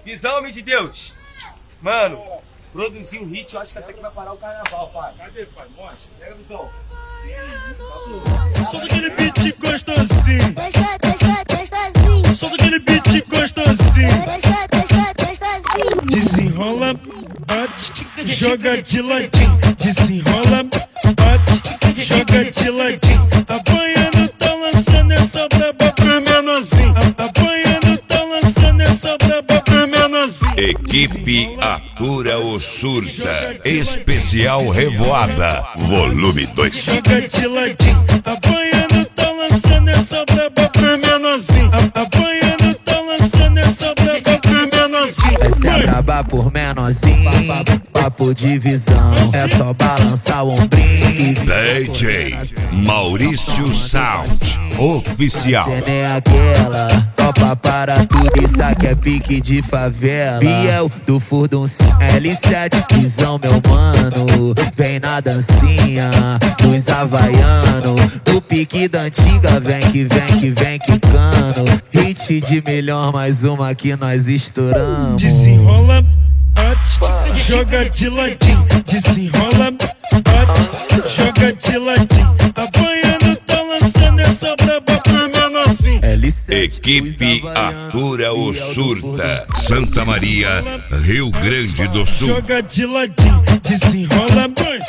Visão, homem de Deus. Mano, produzir um hit, eu acho que essa aqui vai parar o carnaval, pai. Cadê, pai? Mostra. Pega a visão. Sou daquele beat gostosinho. Gostosinho. Sou daquele beat gostosinho. Gostosinho. Desenrola, bate, joga de ladinho. Desenrola, bate, joga de ladinho. Apanhando, tá lançando essa braba pro menorzinho. Apanhando, tá lançando essa braba pro menorzinho. Equipe Atura o Surta, especial Revoada, volume 2. Joga de ladinho. Apanhando, tá lançando essa braba pro menorzinho. Apanhando, tá lançando essa braba pro menorzinho. Essa é braba por menorzinho, papo de visão. É só balançar o ombrinho. DJ Maurício Sound, oficial. Cê é aquela, topa para tudo, isso aqui é pique de favela. Biel do Furdun L7, visão meu mano. Vem na dancinha, dos havaiano. Do pique da antiga, vem que vem que vem quicando. Hit de milhão, mais uma que nós estouramos. Desenrola, bate, joga de ladinho. Desenrola, bate, joga de ladinho. Apanhando, tá lançando essa braba pro menorzinho. Equipe Atura o Surta, Santa Maria, Rio Grande do Sul. Joga de ladinho, desenrola,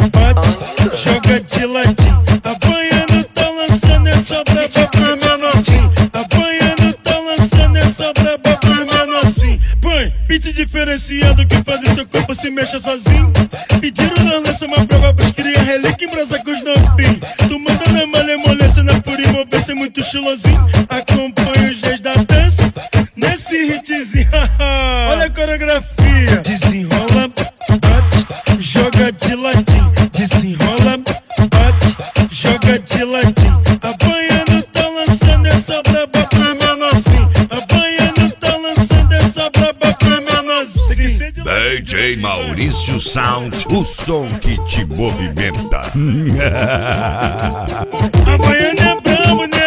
bate, joga de ladinho. Apanhando, tá lançando essa braba pro menorzinho. Apanhando, tá lançando essa braba pro menorzinho. Põe, beat diferenciado que faz o seu corpo se mexa sozinho. Pediram na lança uma prova pros cria relíquia em brasa com os novinhos. Tu manda na malemolência, na pura envolvência, muito estilosinho. Acompanha os dias da dança nesse hitzinho. Olha a coreografia. Desenrola, bate, joga de ladinho. Desenrola, bate, joga de ladinho. Apanhando, tá lançando essa braba pro menorzinho. Apanhando, tá lançando essa braba pro menorzinho. DJ Maurício Sound, o som que te movimenta. Apanhando é brabo, né?